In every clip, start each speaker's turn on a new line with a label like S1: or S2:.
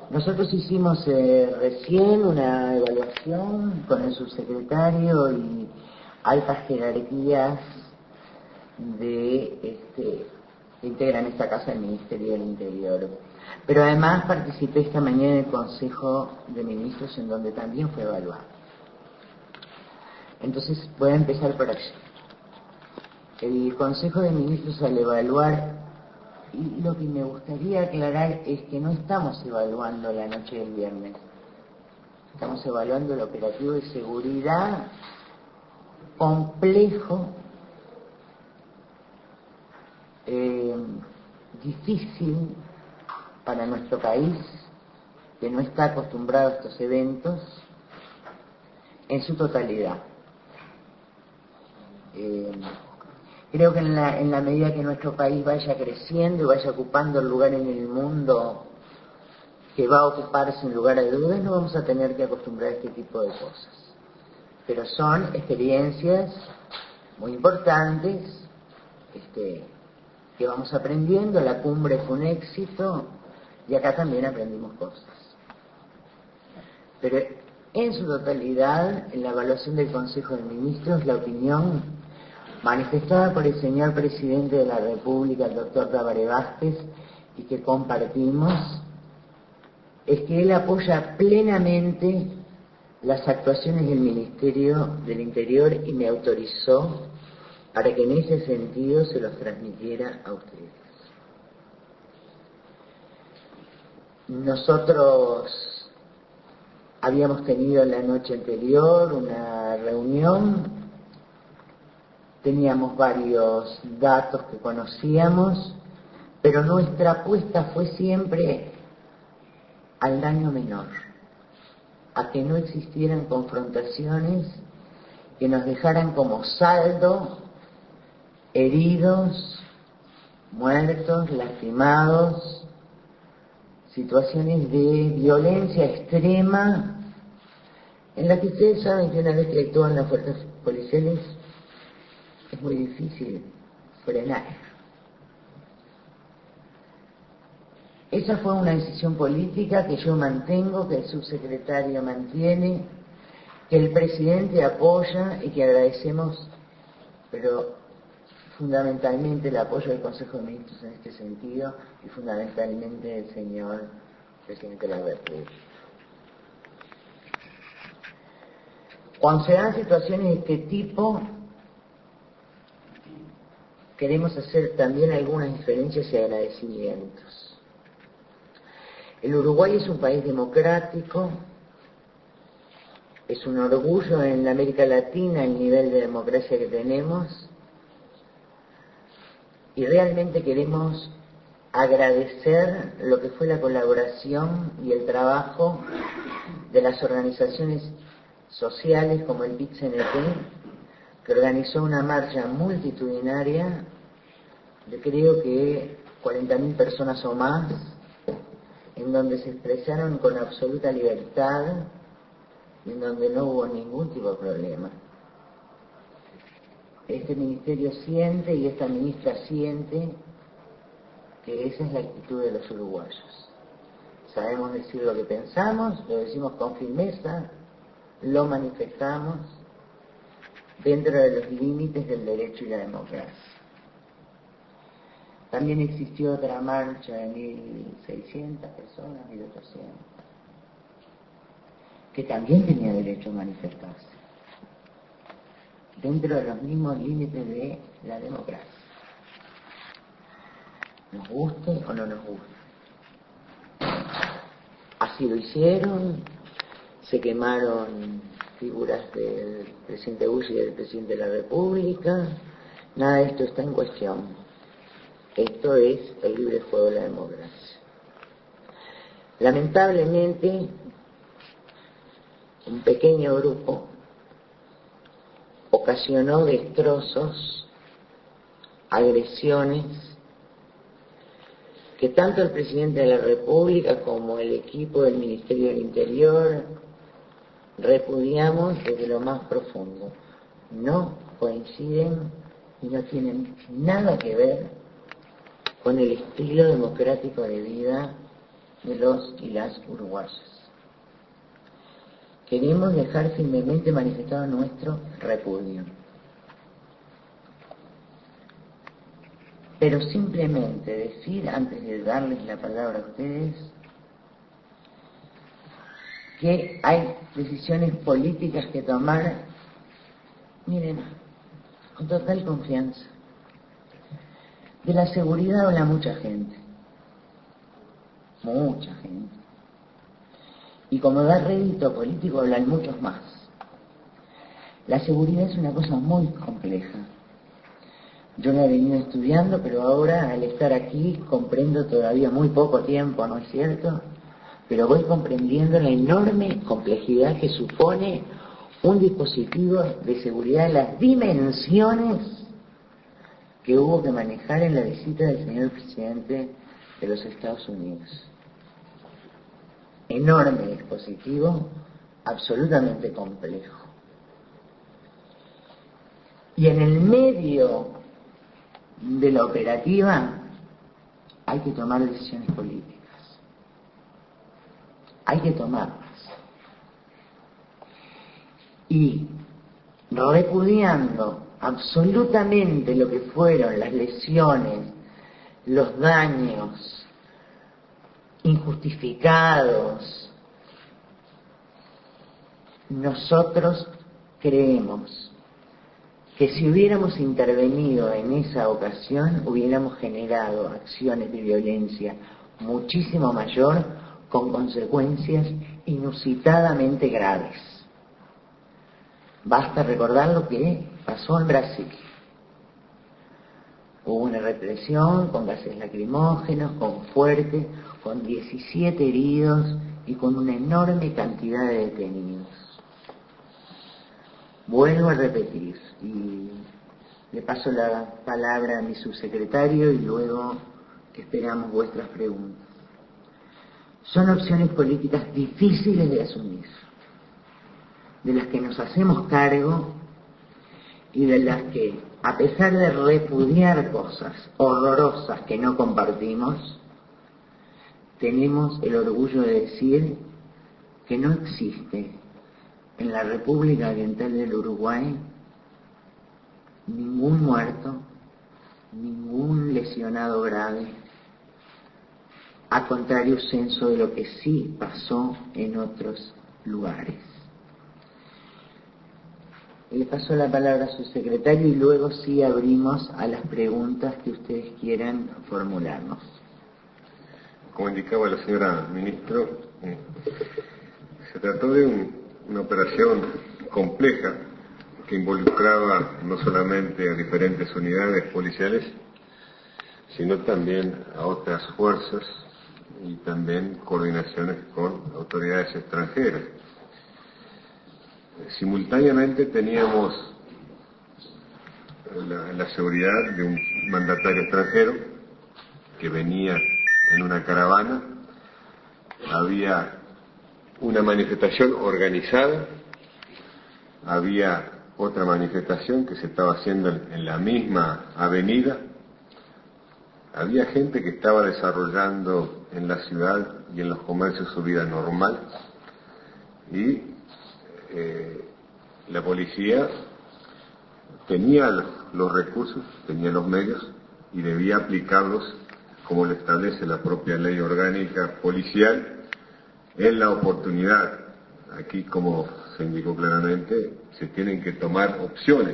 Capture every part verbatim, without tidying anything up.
S1: Nosotros hicimos eh, recién una evaluación con el subsecretario y altas jerarquías de este, que integran esta casa del Ministerio del Interior. Pero además participé esta mañana en el Consejo de Ministros, en donde también fue evaluado. Entonces voy a empezar por allí. El Consejo de Ministros, al evaluar, y lo que me gustaría aclarar es que no estamos evaluando la noche del viernes, estamos evaluando el operativo de seguridad complejo, eh, difícil para nuestro país, que no está acostumbrado a estos eventos, en su totalidad. Eh, creo que en la, en la medida que nuestro país vaya creciendo y vaya ocupando el lugar en el mundo que va a ocupar sin lugar a dudas, no vamos a tener que acostumbrar a este tipo de cosas. Pero son experiencias muy importantes, este, que vamos aprendiendo. La cumbre fue un éxito y acá también aprendimos cosas. Pero en su totalidad, en la evaluación del Consejo de Ministros, la opinión manifestada por el señor Presidente de la República, el doctor Tabaré Vázquez, y que compartimos, es que él apoya plenamente las actuaciones del Ministerio del Interior y me autorizó para que en ese sentido se los transmitiera a ustedes. Nosotros habíamos tenido la noche anterior una reunión, teníamos varios datos que conocíamos, pero nuestra apuesta fue siempre al daño menor, a que no existieran confrontaciones que nos dejaran como saldo heridos, muertos, lastimados, situaciones de violencia extrema, en las que ustedes saben que una vez que actúan las fuerzas policiales es muy difícil frenar. Esa fue una decisión política que yo mantengo, que el subsecretario mantiene, que el presidente apoya y que agradecemos, pero fundamentalmente el apoyo del Consejo de Ministros en este sentido y fundamentalmente del señor presidente de la República. Cuando se dan situaciones de este tipo, queremos hacer también algunas diferencias y agradecimientos. El Uruguay es un país democrático, es un orgullo en la América Latina el nivel de democracia que tenemos, y realmente queremos agradecer lo que fue la colaboración y el trabajo de las organizaciones sociales como el P I T C N T, que organizó una marcha multitudinaria de creo que cuarenta mil personas o más, en donde se expresaron con absoluta libertad y en donde no hubo ningún tipo de problema. Este ministerio siente y esta ministra siente que esa es la actitud de los uruguayos. Sabemos decir lo que pensamos, lo decimos con firmeza, lo manifestamos dentro de los límites del derecho y la democracia. También existió otra marcha de mil seiscientas personas, mil ochocientas, que también tenía derecho a manifestarse, dentro de los mismos límites de la democracia. Nos guste o no nos guste. Así lo hicieron, se quemaron figuras del presidente Bush y del presidente de la República, nada de esto está en cuestión. Esto es el libre juego de la democracia. Lamentablemente, un pequeño grupo ocasionó destrozos, agresiones, que tanto el presidente de la República como el equipo del Ministerio del Interior repudiamos desde lo más profundo. No coinciden y no tienen nada que ver con el estilo democrático de vida de los y las uruguayas. Queremos dejar firmemente manifestado nuestro repudio. Pero simplemente decir, antes de darles la palabra a ustedes, que hay decisiones políticas que tomar, miren, con total confianza. De la seguridad habla mucha gente, mucha gente. Y como da rédito político hablan muchos más. La seguridad es una cosa muy compleja. Yo la he venido estudiando, pero ahora al estar aquí comprendo todavía muy poco tiempo, ¿no es cierto? Pero voy comprendiendo la enorme complejidad que supone un dispositivo de seguridad de las dimensiones que hubo que manejar en la visita del señor presidente de los Estados Unidos. Enorme dispositivo, absolutamente complejo. Y en el medio de la operativa hay que tomar decisiones políticas. Hay que tomarlas. Y repudiando absolutamente lo que fueron las lesiones, los daños injustificados, nosotros creemos que si hubiéramos intervenido en esa ocasión, hubiéramos generado acciones de violencia muchísimo mayor, con consecuencias inusitadamente graves. Basta recordar lo que pasó en Brasil. Hubo una represión con gases lacrimógenos, con fuerte, con diecisiete heridos y con una enorme cantidad de detenidos. Vuelvo a repetir, y le paso la palabra a mi subsecretario y luego esperamos vuestras preguntas. Son opciones políticas difíciles de asumir, de las que nos hacemos cargo y de las que, a pesar de repudiar cosas horrorosas que no compartimos, tenemos el orgullo de decir que no existe en la República Oriental del Uruguay ningún muerto, ningún lesionado grave, a contrario censo de lo que sí pasó en otros lugares. Le paso la palabra a su secretario y luego sí abrimos a las preguntas que ustedes quieran formularnos.
S2: Como indicaba la señora ministro, se trató de un, una operación compleja que involucraba no solamente a diferentes unidades policiales, sino también a otras fuerzas y también coordinaciones con autoridades extranjeras. Simultáneamente teníamos la, la seguridad de un mandatario extranjero que venía en una caravana. Había una manifestación organizada, había otra manifestación que se estaba haciendo en la misma avenida, había gente que estaba desarrollando en la ciudad y en los comercios su vida normal, y eh, la policía tenía los recursos, tenía los medios y debía aplicarlos como lo establece la propia ley orgánica policial en la oportunidad. Aquí, como se indicó claramente, se tienen que tomar opciones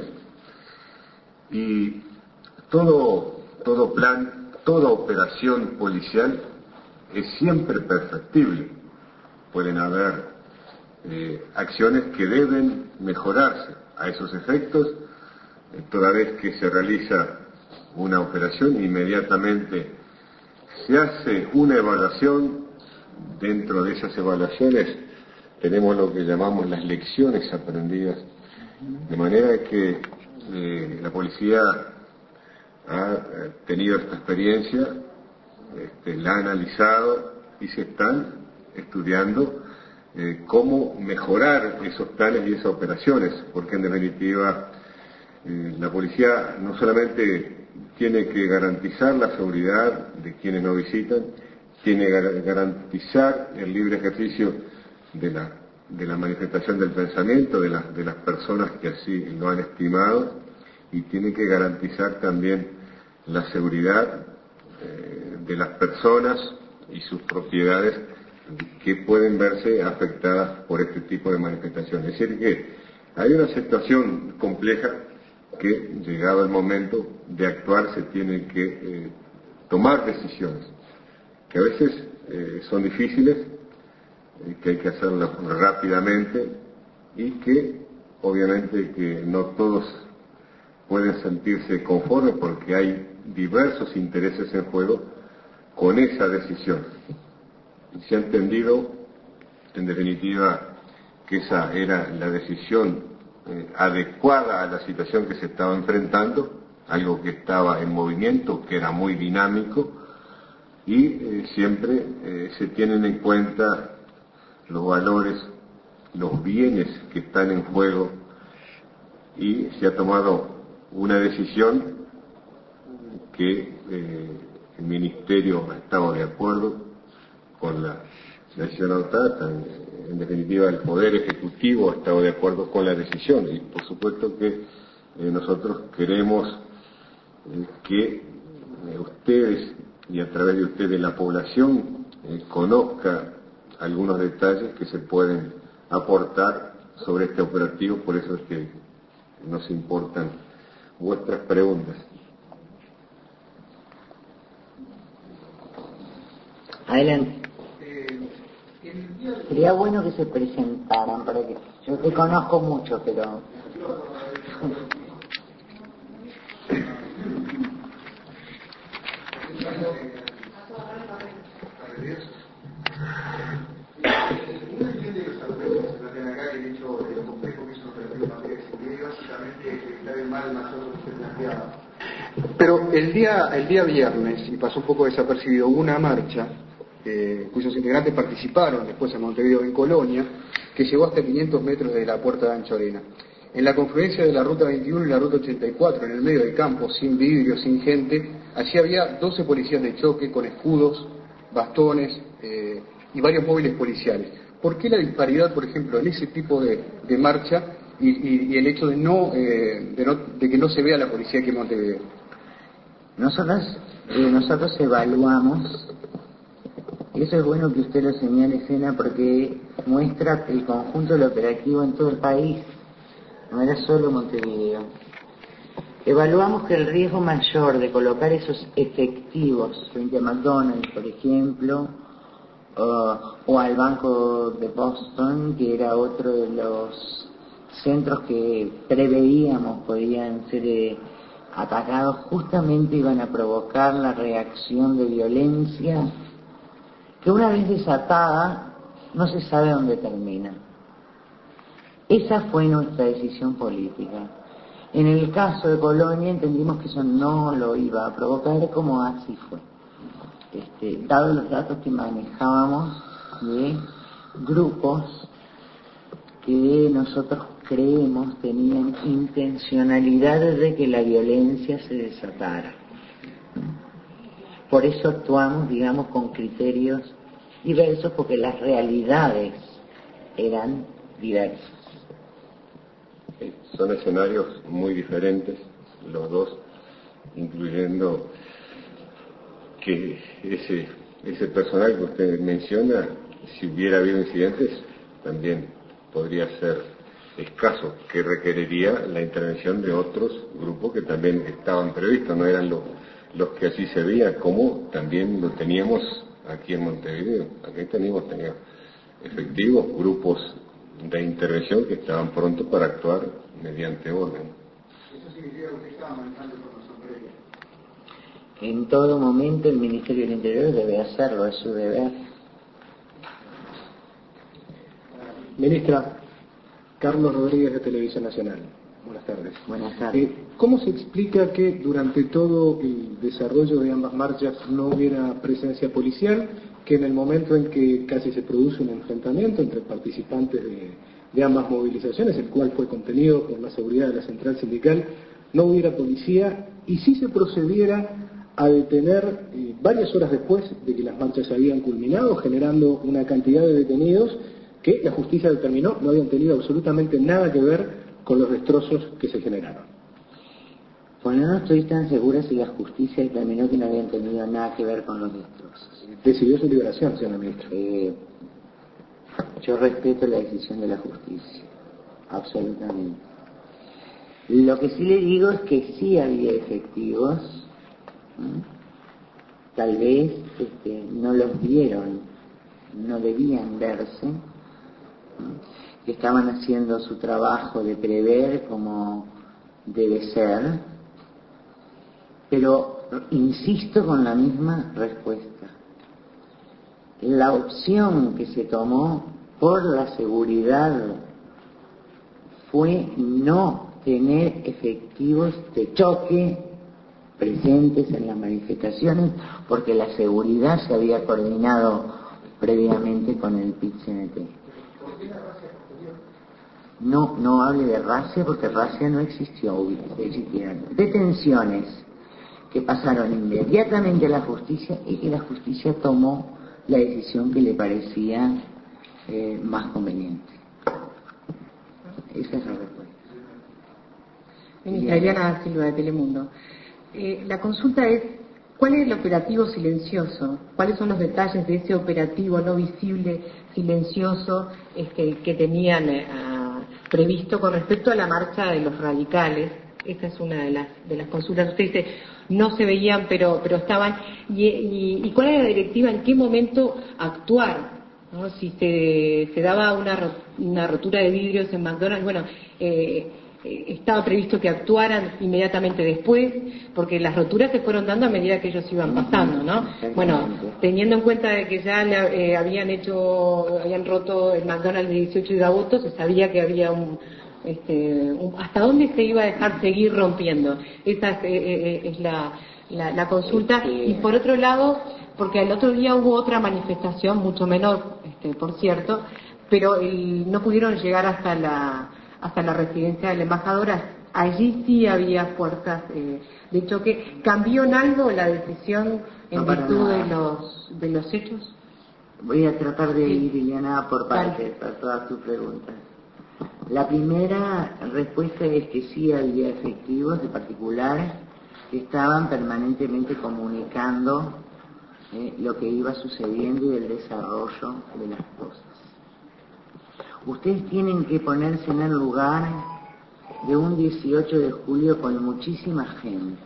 S2: y todo, todo plan, toda operación policial es siempre perfectible. Pueden haber eh, acciones que deben mejorarse. A esos efectos, eh, toda vez que se realiza una operación, inmediatamente se hace una evaluación. Dentro de esas evaluaciones tenemos lo que llamamos las lecciones aprendidas, de manera que eh, la policía ha tenido esta experiencia, este, la ha analizado y se están estudiando eh, cómo mejorar esos planes y esas operaciones, porque en definitiva eh, la policía no solamente tiene que garantizar la seguridad de quienes nos visitan, tiene que garantizar el libre ejercicio de la, de la manifestación del pensamiento de, la, de las personas que así lo han estimado, y tiene que garantizar también la seguridad eh, de las personas y sus propiedades que pueden verse afectadas por este tipo de manifestaciones. Es decir, que hay una situación compleja que, llegado el momento de actuar, se tienen que eh, tomar decisiones, que a veces eh, son difíciles, eh, que hay que hacerlas rápidamente, y que obviamente que no todos pueden sentirse conformes porque hay diversos intereses en juego con esa decisión. Se ha entendido, en definitiva, que esa era la decisión eh, adecuada a la situación que se estaba enfrentando, algo que estaba en movimiento, que era muy dinámico, y eh, siempre eh, se tienen en cuenta los valores, los bienes que están en juego, y se ha tomado una decisión que eh, el Ministerio ha estado de acuerdo con la decisión adoptada. En definitiva, el Poder Ejecutivo ha estado de acuerdo con la decisión, y por supuesto que eh, nosotros queremos eh, que eh, ustedes, y a través de ustedes la población, eh, conozca algunos detalles que se pueden aportar sobre este operativo. Por eso es que nos importan vuestras preguntas.
S1: Adelante. Sería bueno que se presentaran, para que yo te conozco mucho, pero
S3: Pero el día, el día viernes, y pasó un poco desapercibido, hubo una marcha eh, cuyos integrantes participaron después en Montevideo, en Colonia, que llegó hasta quinientos metros de la puerta de Anchorena. En la confluencia de la ruta veintiuno y la ruta ochenta y cuatro, en el medio del campo, sin vidrio, sin gente, allí había doce policías de choque con escudos, bastones eh, y varios móviles policiales. ¿Por qué la disparidad, por ejemplo, en ese tipo de, de marcha y, y, y el hecho de, no, eh, de, no, de que no se vea la policía aquí en Montevideo?
S1: Nosotros, eh, nosotros evaluamos, y eso es bueno que usted lo señale, Sena, porque muestra el conjunto del operativo en todo el país, no era solo Montevideo. Evaluamos que el riesgo mayor de colocar esos efectivos frente a McDonald's, por ejemplo, o, o al Banco de Boston, que era otro de los centros que preveíamos podían ser eh, atacados, justamente iban a provocar la reacción de violencia que, una vez desatada, no se sabe dónde termina. Esa fue nuestra decisión política. En el caso de Colonia entendimos que eso no lo iba a provocar, como así fue. Este, dados los datos que manejábamos de grupos que nosotros creemos tenían intencionalidad de que la violencia se desatara. Por eso actuamos, digamos, con criterios diversos, porque las realidades eran diversas.
S2: Son escenarios muy diferentes, los dos, incluyendo que ese, ese personal que usted menciona, si hubiera habido incidentes, también podría ser escaso, que requeriría la intervención de otros grupos que también estaban previstos, no eran los, los que así se veía, como también lo teníamos aquí en Montevideo. Aquí teníamos, teníamos efectivos grupos de intervención que estaban prontos para actuar mediante orden.
S3: ¿Eso significa que usted estaba manejando información previa?
S1: En todo momento el Ministerio del Interior debe hacerlo, es su deber.
S4: Ministra, Carlos Rodríguez, de Televisión Nacional. Buenas tardes.
S1: Buenas tardes.
S4: Eh, ¿Cómo se explica que durante todo el desarrollo de ambas marchas no hubiera presencia policial, que en el momento en que casi se produce un enfrentamiento entre participantes de, de ambas movilizaciones, el cual fue contenido por la seguridad de la central sindical, no hubiera policía, y si se procediera a detener eh, varias horas después de que las marchas se habían culminado, generando una cantidad de detenidos que la justicia determinó no habían tenido absolutamente nada que ver con los destrozos que se generaron.
S1: Pues no estoy tan segura si la justicia determinó que no habían tenido nada que ver con los destrozos.
S4: Decidió su liberación, señora ministra.
S1: Eh, yo respeto la decisión de la justicia, absolutamente. Lo que sí le digo es que sí había efectivos, ¿eh? Tal vez este, no los vieron, no debían verse, ¿eh? Que estaban haciendo su trabajo de prever como debe ser, pero insisto con la misma respuesta. La opción que se tomó por la seguridad fue no tener efectivos de choque presentes en las manifestaciones, porque la seguridad se había coordinado previamente con el P I T C N T. No, no hable de racia, porque racia no existió, existieron detenciones que pasaron inmediatamente a la justicia y que la justicia tomó la decisión que le parecía eh, más conveniente. Esa es la respuesta.
S5: Ministra Eliana Silva, de Telemundo. Eh, la consulta es, ¿cuál es el operativo silencioso? ¿Cuáles son los detalles de ese operativo no visible, silencioso, este, que tenían eh, a, previsto con respecto a la marcha de los radicales? Esta es una de las, de las consultas. Usted dice, no se veían, pero, pero estaban. Y, y, ¿Y cuál era la directiva? ¿En qué momento actuar? ¿No? Si se, se daba una, una rotura de vidrios en McDonald's, bueno, eh, eh, estaba previsto que actuaran inmediatamente después, porque las roturas se fueron dando a medida que ellos iban pasando, ¿no? Bueno, teniendo en cuenta de que ya le, eh, habían hecho, habían roto el McDonald's de dieciocho de agosto, se sabía que había un, este, un, hasta dónde se iba a dejar seguir rompiendo. Esa es, eh, eh, es la, la, la consulta. Y por otro lado, porque el otro día hubo otra manifestación, mucho menor, este, por cierto, pero el, no pudieron llegar hasta la hasta la residencia de la embajadora. Allí sí había fuerzas eh, de choque. ¿Cambió en algo la decisión en
S1: no,
S5: virtud de los de los hechos?
S1: Voy a tratar de ir, Liliana, por partes, para todas tus preguntas. La primera respuesta es que sí había efectivos de particulares que estaban permanentemente comunicando eh, lo que iba sucediendo y el desarrollo de las cosas. Ustedes tienen que ponerse en el lugar de un dieciocho de julio con muchísima gente.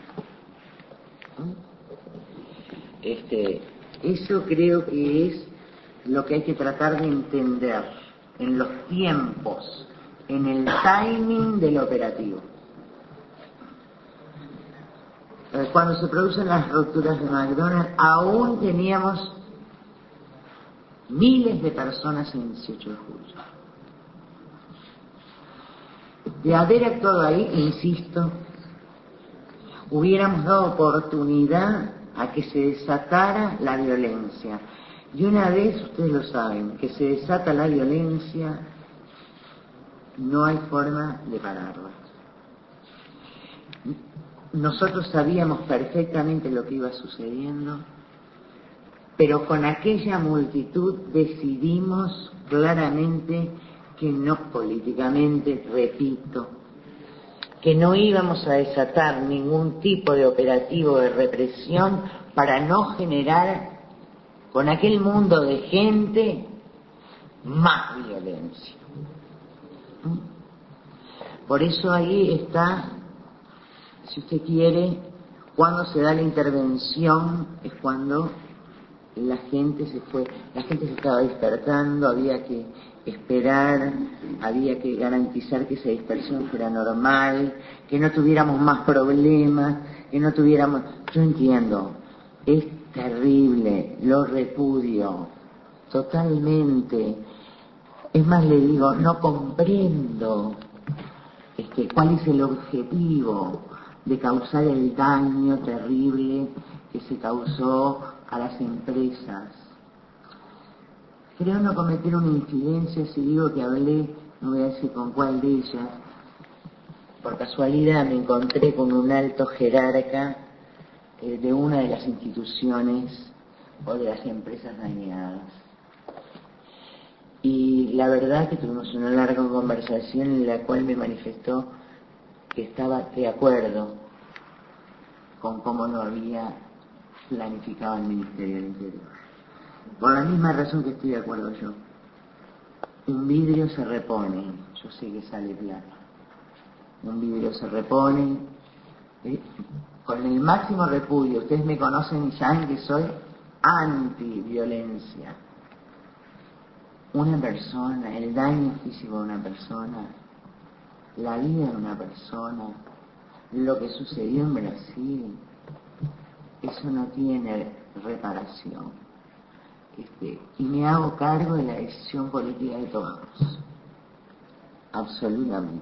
S1: Este, eso creo que es lo que hay que tratar de entender en los tiempos, en el timing del operativo. Cuando se producen las rupturas de McDonald's, aún teníamos miles de personas en el dieciocho de julio. De haber actuado ahí, insisto, hubiéramos dado oportunidad a que se desatara la violencia. Y una vez, ustedes lo saben, que se desata la violencia, no hay forma de pararla. Nosotros sabíamos perfectamente lo que iba sucediendo, pero con aquella multitud decidimos claramente que no políticamente, repito, que no íbamos a desatar ningún tipo de operativo de represión para no generar con aquel mundo de gente más violencia. Por eso ahí está, si usted quiere, cuando se da la intervención es cuando la gente se fue, la gente se estaba despertando, había que esperar, había que garantizar que esa dispersión fuera normal, que no tuviéramos más problemas, que no tuviéramos... Yo entiendo, es terrible, lo repudio totalmente. Es más, le digo, no comprendo este, cuál es el objetivo de causar el daño terrible que se causó a las empresas. Creo no cometer una infidencia si digo que hablé, no voy a decir con cuál de ellas, por casualidad me encontré con un alto jerarca eh, de una de las instituciones o de las empresas dañadas. Y la verdad que tuvimos una larga conversación en la cual me manifestó que estaba de acuerdo con cómo lo había planificado el Ministerio del Interior. Por la misma razón que estoy de acuerdo yo. Un vidrio se repone, yo sé que sale plata. Un vidrio se repone, ¿eh? Con el máximo repudio. Ustedes me conocen y saben que soy antiviolencia. Una persona, el daño físico de una persona, la vida de una persona, lo que sucedió en Brasil, eso no tiene reparación. Este, y me hago cargo de la decisión política de todos. Absolutamente.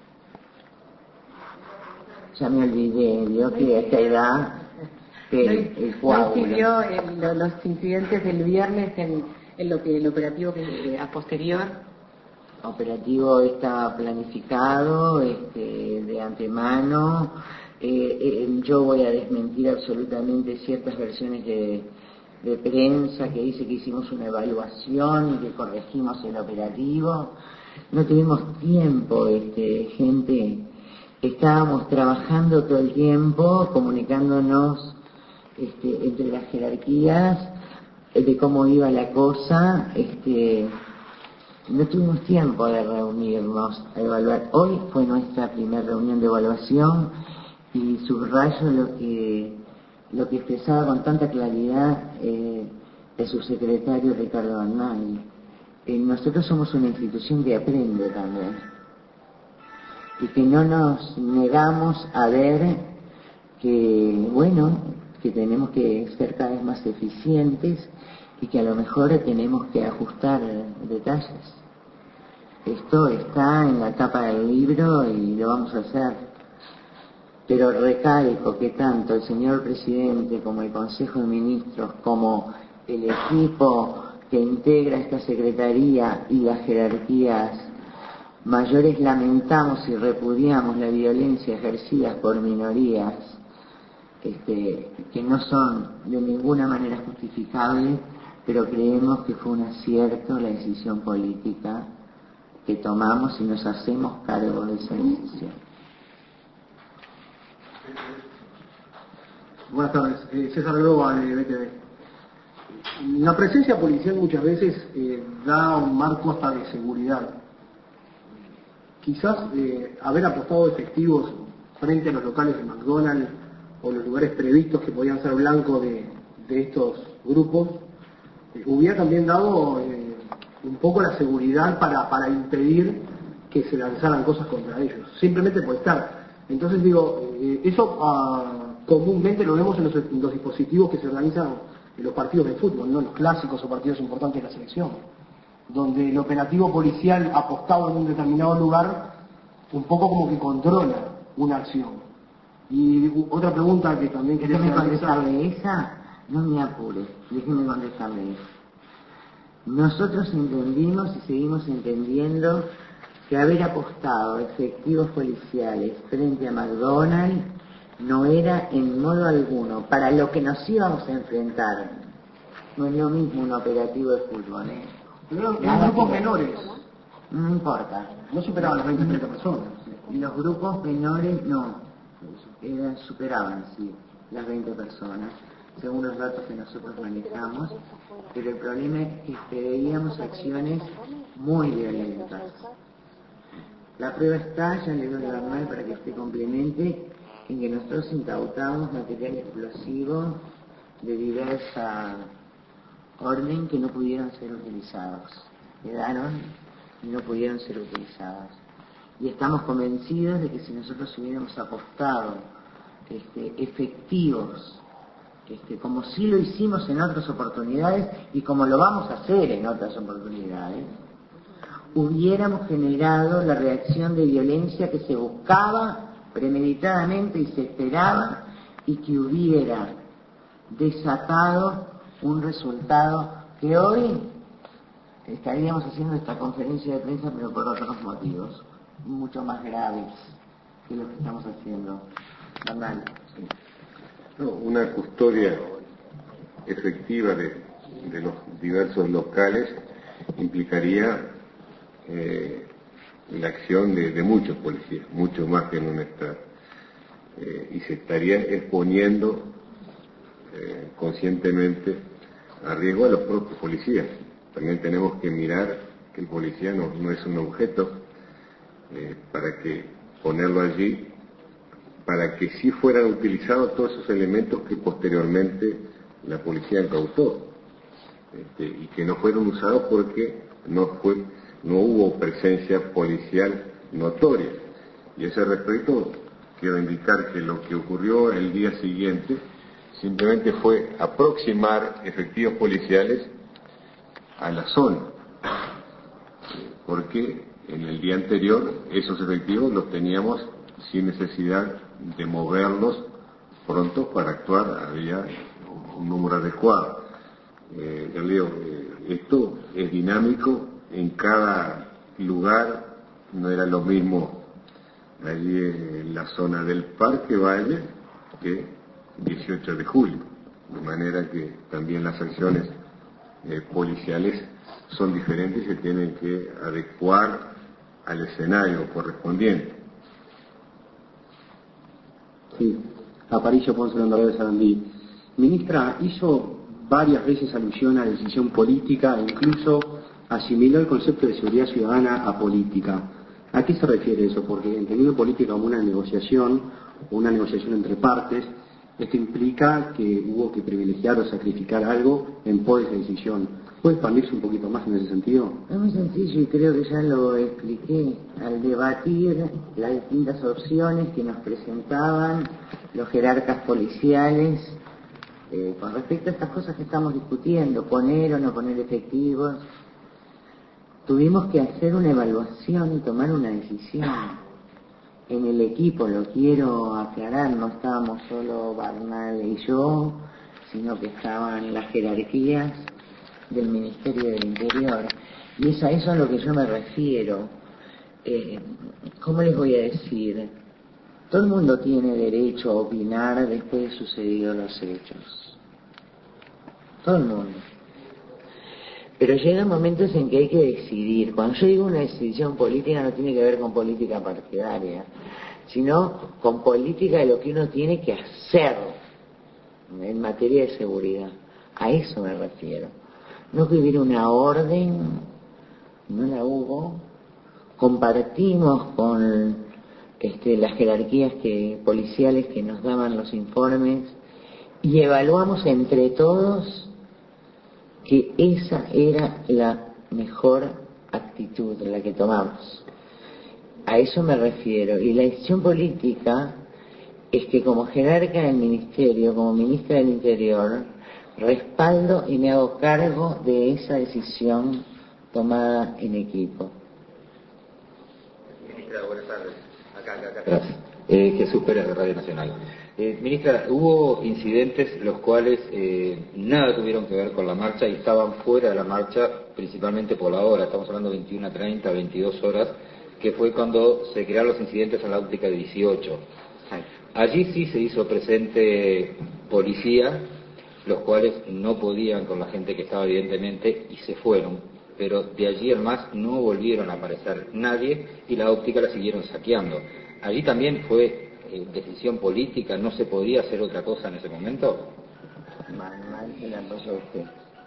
S1: Ya me olvidé, yo que a esta edad, que el, el
S5: ¿No siguió el, los incidentes del viernes en, en lo que el operativo que, a posterior?
S1: Operativo está planificado este, de antemano. Eh, eh, yo voy a desmentir absolutamente ciertas versiones de, de prensa que dice que hicimos una evaluación y que corregimos el operativo. No tuvimos tiempo, este, gente. Estábamos trabajando todo el tiempo, comunicándonos este, entre las jerarquías de cómo iba la cosa. Este, no tuvimos tiempo de reunirnos a evaluar. Hoy fue nuestra primera reunión de evaluación y subrayo lo que lo que expresaba con tanta claridad eh, el subsecretario Ricardo Arnay. Eh, nosotros somos una institución que aprende también. Y que no nos negamos a ver que, bueno, que tenemos que ser cada vez más eficientes y que a lo mejor tenemos que ajustar detalles. Esto está en la tapa del libro y lo vamos a hacer. Pero recalco que tanto el señor presidente como el Consejo de Ministros, como el equipo que integra esta secretaría y las jerarquías mayores lamentamos y repudiamos la violencia ejercida por minorías este, que no son de ninguna manera justificables, pero creemos que fue un acierto la decisión política que tomamos y nos hacemos cargo de esa decisión.
S6: Buenas tardes, eh, César Groba de B T V. La presencia policial muchas veces eh, da un marco hasta de seguridad. Quizás eh, haber apostado efectivos frente a los locales de McDonald's o los lugares previstos que podían ser blanco de, de estos grupos, eh, hubiera también dado eh, un poco la seguridad para, para impedir que se lanzaran cosas contra ellos, simplemente por estar. Entonces digo, eh, eso uh, comúnmente lo vemos en los, en los dispositivos que se organizan en los partidos de fútbol, ¿no? Los clásicos o partidos importantes de la selección, donde el operativo policial apostado en un determinado lugar un poco como que controla una acción. Y otra pregunta que también quería
S1: Déjeme
S6: hacer...
S1: contestarle esa, no me apure, déjeme contestarle esa. Nosotros entendimos y seguimos entendiendo que haber apostado efectivos policiales frente a McDonald's no era en modo alguno para lo que nos íbamos a enfrentar. No es lo mismo un operativo de fútbol, ¿eh?
S6: Pero eran grupos menores.
S1: No importa.
S6: No superaban las veinte, treinta personas.
S1: Y los grupos menores no, eran, superaban, sí, las veinte personas, según los datos que nosotros manejamos, pero el problema es que veíamos acciones muy violentas. La prueba está, ya le doy la mano para que usted complemente, en que nosotros incautamos material explosivo de diversa orden que no pudieron ser utilizados. Quedaron y no pudieron ser utilizados. Y estamos convencidos de que si nosotros hubiéramos apostado este, efectivos, este, como sí lo hicimos en otras oportunidades y como lo vamos a hacer en otras oportunidades, hubiéramos generado la reacción de violencia que se buscaba premeditadamente y se esperaba y que hubiera desatado un resultado que hoy estaríamos haciendo esta conferencia de prensa pero por otros motivos mucho más graves que lo que estamos haciendo. Normal, sí.
S2: No, una custodia efectiva de, de los diversos locales implicaría eh, la acción de, de muchos policías, mucho más que en un estado, eh, y se estaría exponiendo eh, conscientemente a riesgo a los propios policías. También tenemos que mirar que el policía no, no es un objeto eh, para que ponerlo allí, para que sí fueran utilizados todos esos elementos que posteriormente la policía incautó, este, y que no fueron usados porque no fue, no hubo presencia policial notoria. Y a ese respecto quiero indicar que lo que ocurrió el día siguiente simplemente fue aproximar efectivos policiales a la zona, porque en el día anterior esos efectivos los teníamos sin necesidad de moverlos pronto para actuar, había un número adecuado. Eh, yo digo, eh, esto es dinámico, en cada lugar no era lo mismo allí en la zona del Parque Valle que dieciocho de julio, de manera que también las acciones eh, policiales son diferentes y se tienen que adecuar al escenario correspondiente.
S7: Sí, Aparicio Ponce de Sarandí. Ministra, hizo varias veces alusión a decisión política e incluso asimiló el concepto de seguridad ciudadana a política. ¿A qué se refiere eso? Porque entendiendo política como una negociación, o una negociación entre partes, esto implica que hubo que privilegiar o sacrificar algo en pos de esa decisión. ¿Puede expandirse un poquito más en ese sentido?
S1: Es muy sencillo y creo que ya lo expliqué. Al debatir las distintas opciones que nos presentaban los jerarcas policiales eh, con respecto a estas cosas que estamos discutiendo, poner o no poner efectivos, tuvimos que hacer una evaluación y tomar una decisión. En el equipo, lo quiero aclarar, no estábamos solo Barnal y yo, sino que estaban las jerarquías del Ministerio del Interior. Y es a eso a lo que yo me refiero. Eh, ¿Cómo les voy a decir? Todo el mundo tiene derecho a opinar después de sucedidos los hechos. Todo el mundo. Pero llegan momentos en que hay que decidir. Cuando yo digo una decisión política no tiene que ver con política partidaria, sino con política de lo que uno tiene que hacer en materia de seguridad. A eso me refiero. No que hubiera una orden, no la hubo. Compartimos con este, las jerarquías que, policiales que nos daban los informes y evaluamos entre todos que esa era la mejor actitud, la que tomamos. A eso me refiero. Y la decisión política es que como jerarca del Ministerio, como ministra del Interior, respaldo y me hago cargo de esa decisión tomada en equipo.
S8: Ministra, buenas tardes. Acá, acá, acá. Gracias. Eh, Jesús Pérez de Radio Nacional. Eh, ministra, hubo incidentes los cuales eh, nada tuvieron que ver con la marcha y estaban fuera de la marcha, principalmente por la hora, estamos hablando de veintiuna treinta, veintidós horas, que fue cuando se crearon los incidentes en la óptica dieciocho. Allí sí se hizo presente policía, los cuales no podían con la gente que estaba evidentemente y se fueron, pero de allí en más no volvieron a aparecer nadie y la óptica la siguieron saqueando. Allí también fue eh, decisión política, no se podía hacer otra cosa en ese momento.
S1: Mal, mal se la pasó usted.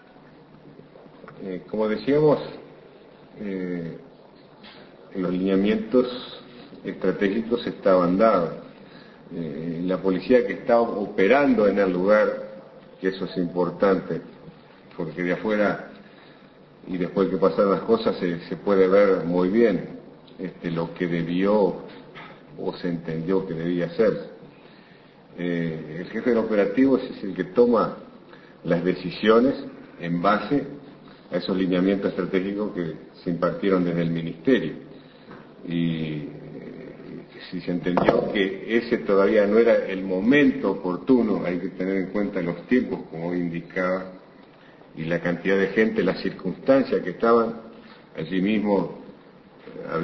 S2: Eh, como decíamos, eh, los lineamientos estratégicos estaban dados. Eh, la policía que estaba operando en el lugar, que eso es importante, porque de afuera y después que pasaron las cosas se, se puede ver muy bien este, lo que debió o se entendió que debía hacerse. Eh, el jefe del operativo es el que toma las decisiones en base a esos lineamientos estratégicos que se impartieron desde el Ministerio. Y si se entendió que ese todavía no era el momento oportuno, hay que tener en cuenta los tiempos, como indicaba, y la cantidad de gente, las circunstancias que estaban, allí mismo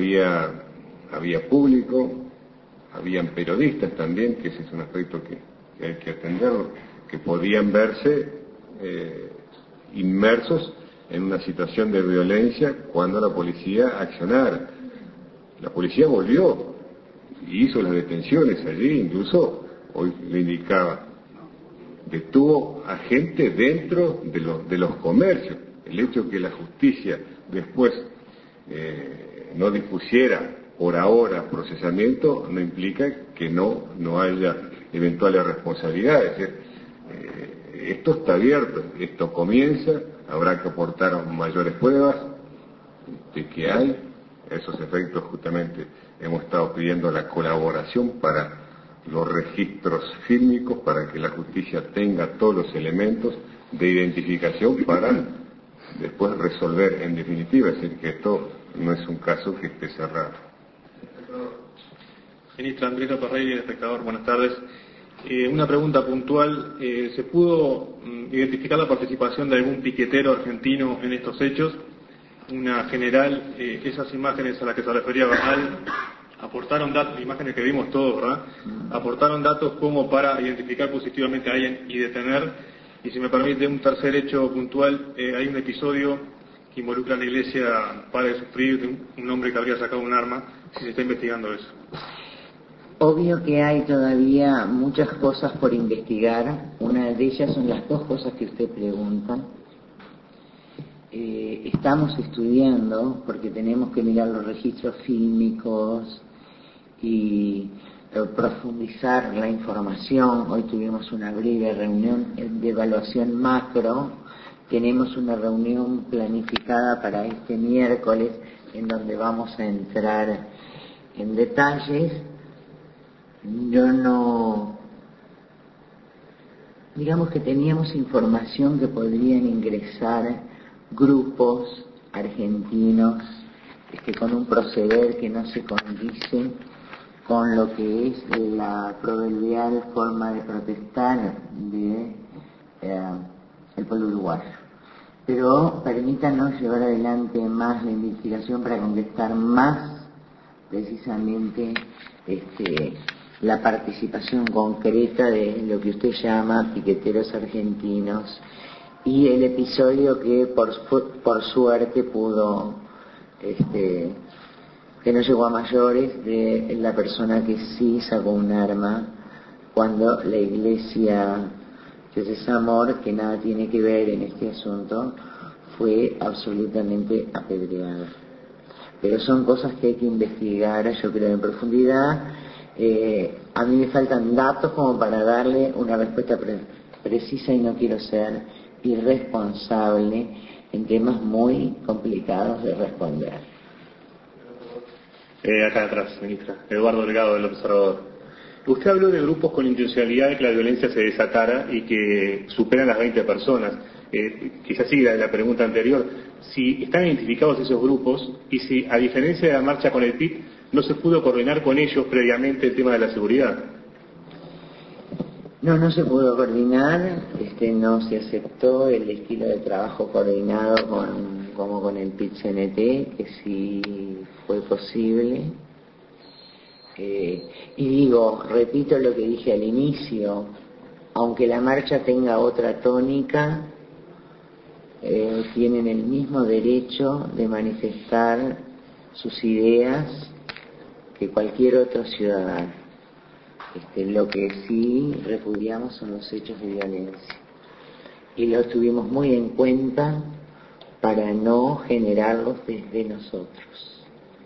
S2: había, había público, habían periodistas también, que ese es un aspecto que que hay que atenderlo, que podían verse eh, inmersos en una situación de violencia cuando la policía accionara. La policía volvió y hizo las detenciones allí, incluso hoy le indicaba, detuvo a gente dentro de, lo, de los comercios. El hecho que la justicia después eh, no dispusiera por ahora procesamiento no implica que no, no haya eventuales responsabilidades. Es decir, eh, esto está abierto, esto comienza, habrá que aportar mayores pruebas de que hay esos efectos. Justamente hemos estado pidiendo la colaboración para los registros fílmicos, para que la justicia tenga todos los elementos de identificación para después resolver en definitiva. Es decir, que esto no es un caso que esté cerrado.
S9: Ministra Andrea Parreira, espectador, buenas tardes. Eh, una pregunta puntual. Eh, ¿Se pudo mm, identificar la participación de algún piquetero argentino en estos hechos? Una general, eh, esas imágenes a las que se refería Bernal, aportaron datos, imágenes que vimos todos, ¿verdad? Aportaron datos como para identificar positivamente a alguien y detener. Y si me permite un tercer hecho puntual, eh, hay un episodio que involucra a la iglesia Padre de Sufrir, de un, un hombre que habría sacado un arma, si se está investigando eso.
S1: Obvio que hay todavía muchas cosas por investigar. Una de ellas son las dos cosas que usted pregunta. Eh, estamos estudiando, porque tenemos que mirar los registros fílmicos y eh, profundizar la información. Hoy tuvimos una breve reunión de evaluación macro. Tenemos una reunión planificada para este miércoles en donde vamos a entrar en detalles. Yo no, digamos que teníamos información que podrían ingresar grupos argentinos este, con un proceder que no se condice con lo que es la proverbial forma de protestar de eh, el pueblo uruguayo. Pero permítanos llevar adelante más la investigación para contestar más precisamente este, la participación concreta de lo que usted llama piqueteros argentinos y el episodio que por, por suerte pudo, este, que no llegó a mayores, de la persona que sí sacó un arma cuando la iglesia Jesús Amor, que nada tiene que ver en este asunto, fue absolutamente apedreada. Pero son cosas que hay que investigar, yo creo, en profundidad. Eh, a mí me faltan datos como para darle una respuesta pre- precisa y no quiero ser irresponsable en temas muy complicados de responder.
S10: Eh, acá atrás, ministra. Eduardo Delgado, del Observador. Usted habló de grupos con intencionalidad de que la violencia se desatara y que superan las veinte personas. Eh, quizás siga la pregunta anterior. Si están identificados esos grupos y si, a diferencia de la marcha con el P I B, no se pudo coordinar con ellos previamente el tema de la seguridad.
S1: No, no se pudo coordinar, este, no se aceptó el estilo de trabajo coordinado con, como con el P I T C N T, que sí fue posible. Eh, y digo, repito lo que dije al inicio, aunque la marcha tenga otra tónica, eh, tienen el mismo derecho de manifestar sus ideas que cualquier otro ciudadano. Este, lo que sí repudiamos son los hechos de violencia y los tuvimos muy en cuenta para no generarlos desde nosotros.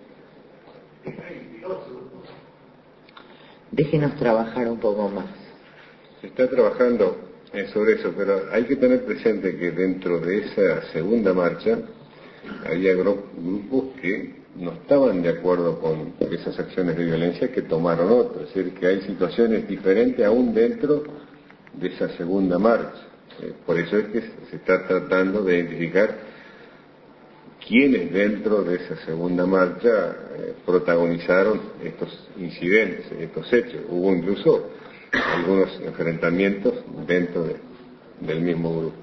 S1: Déjenos trabajar un poco más.
S2: Se está trabajando eh, sobre eso, pero hay que tener presente que dentro de esa segunda marcha había gru- grupos que no estaban de acuerdo con esas acciones de violencia, que tomaron otras. Es decir, que hay situaciones diferentes aún dentro de esa segunda marcha. Eh, por eso es que se está tratando de identificar quiénes dentro de esa segunda marcha eh, protagonizaron estos incidentes, estos hechos. Hubo incluso algunos enfrentamientos dentro de, del mismo grupo.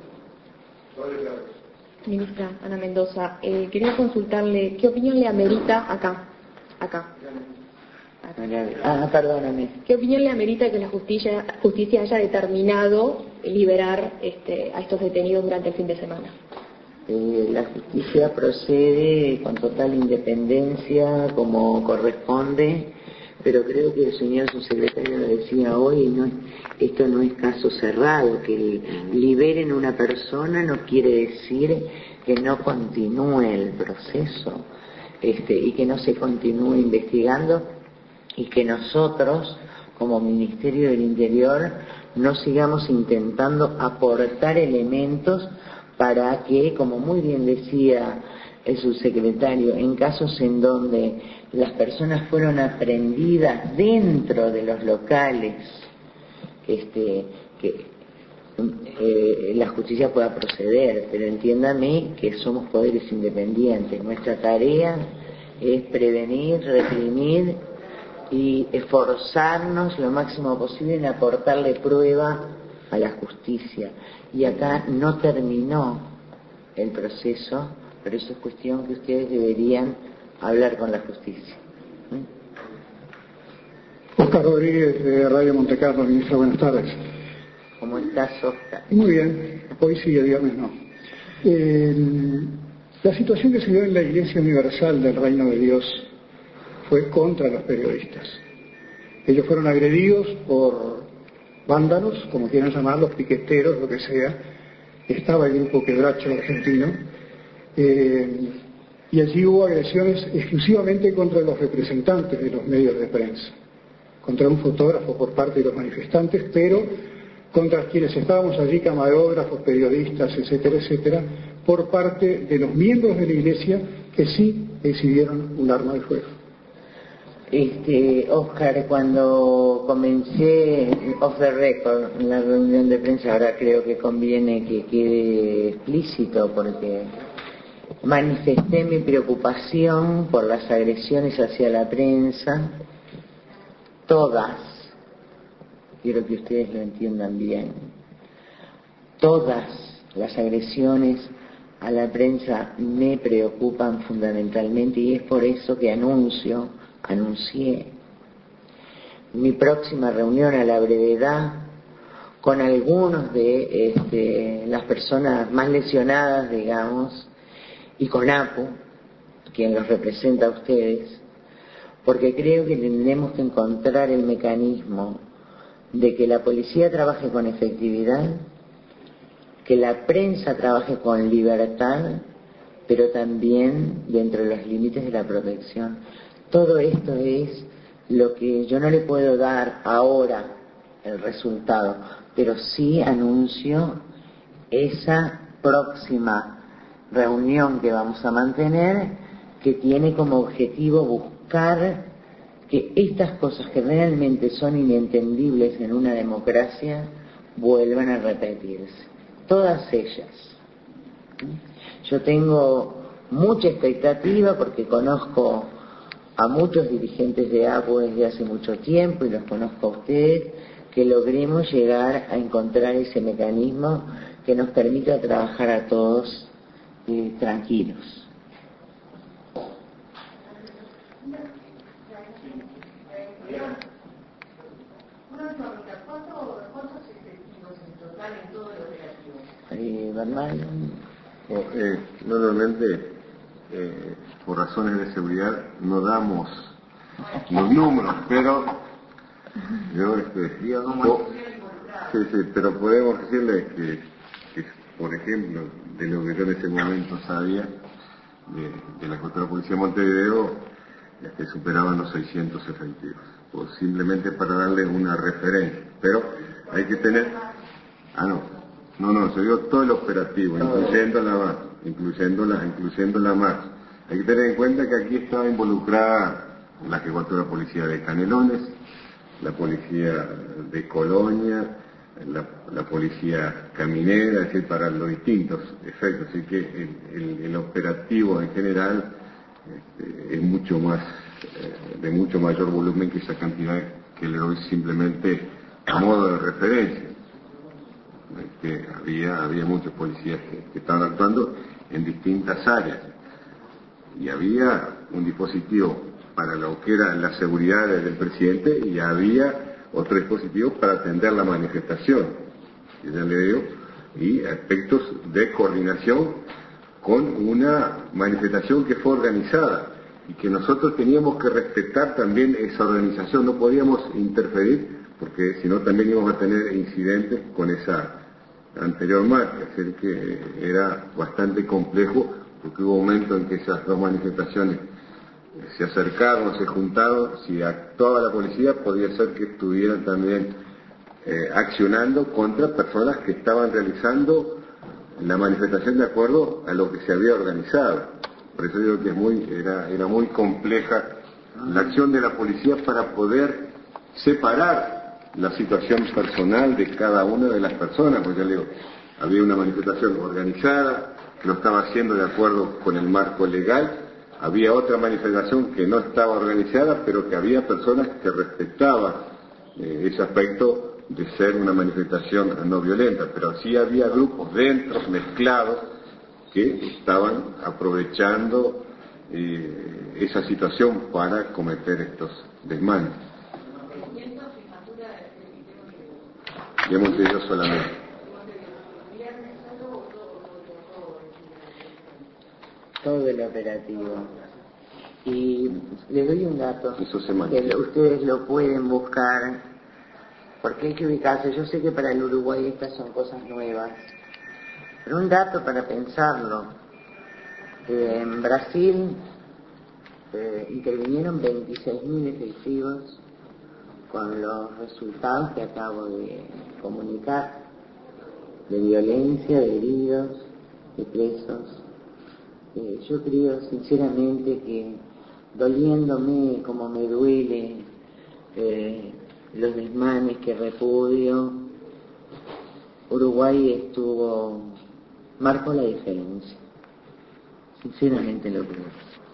S11: Ministra Ana Mendoza, eh, quería consultarle qué opinión le amerita acá, acá,
S1: Ah, perdóname.
S11: ¿Qué opinión le amerita que la justicia, justicia haya determinado liberar este, a estos detenidos durante el fin de semana?
S1: Eh, la justicia procede con total independencia, como corresponde, pero creo que el señor subsecretario lo decía hoy, no es, esto no es caso cerrado, que liberen una persona no quiere decir que no continúe el proceso este, y que no se continúe investigando y que nosotros, como Ministerio del Interior, no sigamos intentando aportar elementos para que, como muy bien decía el subsecretario, en casos en donde las personas fueron aprehendidas dentro de los locales, este, que eh, la justicia pueda proceder, pero entiéndame que somos poderes independientes. Nuestra tarea es prevenir, reprimir y esforzarnos lo máximo posible en aportarle prueba a la justicia. Y acá no terminó el proceso, pero eso es cuestión que ustedes deberían hablar con la justicia. ¿Mm?
S3: Oscar Rodríguez, de Radio Montecarlo. Ministra, buenas tardes.
S1: ¿Cómo estás, Oscar?
S3: Muy bien, hoy sí, el viernes no. Eh, la situación que se dio en la Iglesia Universal del Reino de Dios fue contra los periodistas. Ellos fueron agredidos por vándalos, como quieran llamarlos, piqueteros, lo que sea. Estaba el grupo Quebracho argentino, eh, y allí hubo agresiones exclusivamente contra los representantes de los medios de prensa, contra un fotógrafo por parte de los manifestantes, pero contra quienes estábamos allí, camarógrafos, periodistas, etcétera, etcétera, por parte de los miembros de la Iglesia que sí exhibieron un arma de fuego.
S1: Este, Oscar, cuando comencé off the record en la reunión de prensa, ahora creo que conviene que quede explícito, porque manifesté mi preocupación por las agresiones hacia la prensa, todas, quiero que ustedes lo entiendan bien, todas las agresiones a la prensa me preocupan fundamentalmente, y es por eso que anuncio anuncié mi próxima reunión a la brevedad con algunos de este, las personas más lesionadas, digamos, y con APU, quien los representa a ustedes, porque creo que tenemos que encontrar el mecanismo de que la policía trabaje con efectividad, que la prensa trabaje con libertad, pero también dentro de los límites de la protección. Todo esto es lo que yo no le puedo dar ahora el resultado, pero sí anuncio esa próxima reunión que vamos a mantener, que tiene como objetivo buscar que estas cosas que realmente son inentendibles en una democracia vuelvan a repetirse, todas ellas. Yo tengo mucha expectativa porque conozco a muchos dirigentes de APU desde hace mucho tiempo y los conozco a ustedes, que logremos llegar a encontrar ese mecanismo que nos permita trabajar a todos eh, tranquilos.
S5: ¿Cuántos efectivos en total en todo el operativo?
S1: Eh, Bernal.
S2: Oh, eh, normalmente, eh, por razones de seguridad, no damos los números, pero yo, este, po, sí, sí, pero podemos decirles que, que, por ejemplo, de lo que yo en ese momento sabía, de, de la Jefatura de Policía de Montevideo, que superaban los seiscientos efectivos, pues simplemente para darles una referencia, pero hay que tener, ah no, no, no, se dio todo el operativo, incluyendo la marcha, incluyendo la, incluyendo la marcha. Hay que tener en cuenta que aquí estaba involucrada la Jefatura de Policía de Canelones, la Policía de Colonia, la, la Policía Caminera, es decir, para los distintos efectos, así que el, el, el operativo en general este, es mucho más, eh, de mucho mayor volumen que esa cantidad que le doy simplemente a modo de referencia. Que había, había muchos policías que, que estaban actuando en distintas áreas y había un dispositivo para lo que era la seguridad del presidente y había otro dispositivo para atender la manifestación, ya le digo, y aspectos de coordinación con una manifestación que fue organizada y que nosotros teníamos que respetar también esa organización, no podíamos interferir porque si no también íbamos a tener incidentes con esa anterior marcha, así que era bastante complejo porque hubo momentos en que esas dos manifestaciones se acercaron, se juntaron, si actuaba la policía podía ser que estuvieran también eh, accionando contra personas que estaban realizando la manifestación de acuerdo a lo que se había organizado. Por eso digo que es muy, era, era muy compleja la acción de la policía para poder separar la situación personal de cada una de las personas, porque ya le digo, había una manifestación organizada que lo estaba haciendo de acuerdo con el marco legal, había otra manifestación que no estaba organizada, pero que había personas que respetaban eh, ese aspecto de ser una manifestación no violenta, pero sí había grupos dentro, mezclados, que estaban aprovechando eh, esa situación para cometer estos desmanes. Y hemos tenido solamente.
S1: Todo el operativo. Y les doy un dato,
S2: Eso se
S1: que lo, ustedes lo pueden buscar, porque hay que ubicarse. Yo sé que para el Uruguay estas son cosas nuevas, pero un dato para pensarlo. Eh, en Brasil eh, intervinieron veintiséis mil efectivos con los resultados que acabo de comunicar, de violencia, de heridos, de presos. Eh, yo creo sinceramente que, doliéndome como me duele eh, los desmanes que repudio, Uruguay estuvo, marcó la diferencia. Sinceramente lo creo.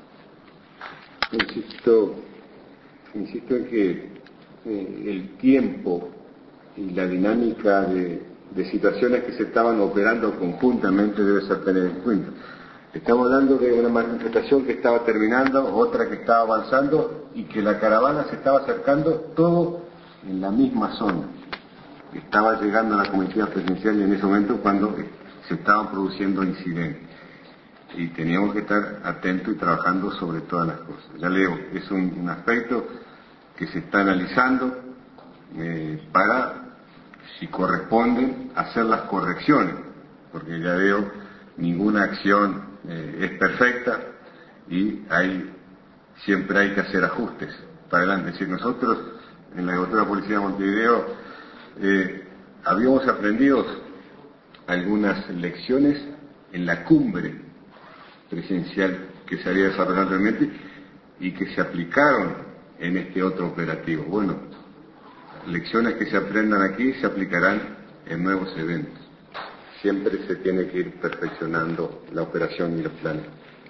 S2: Insisto, insisto en que eh, el tiempo y la dinámica de, de situaciones que se estaban operando conjuntamente debe ser tener en cuenta. Estamos hablando de una manifestación que estaba terminando, otra que estaba avanzando y que la caravana se estaba acercando todo en la misma zona. Estaba llegando a la comitiva presidencial en ese momento cuando se estaban produciendo incidentes. Y teníamos que estar atentos y trabajando sobre todas las cosas. Ya leo, es un, un aspecto que se está analizando eh, para, si corresponde, hacer las correcciones, porque ya veo, ninguna acción eh, es perfecta y hay, siempre hay que hacer ajustes para adelante. Es decir, nosotros en la Jefatura de Policía de Montevideo eh, habíamos aprendido algunas lecciones en la cumbre presidencial que se había desarrollado anteriormente y que se aplicaron en este otro operativo. Bueno, lecciones que se aprendan aquí se aplicarán en nuevos eventos. Siempre se tiene que ir perfeccionando la operación y los planes.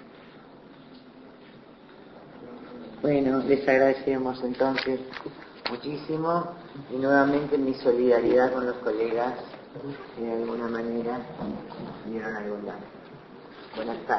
S1: Bueno, les agradecemos entonces muchísimo y nuevamente mi solidaridad con los colegas que de alguna manera dieron algún daño. Buenas tardes.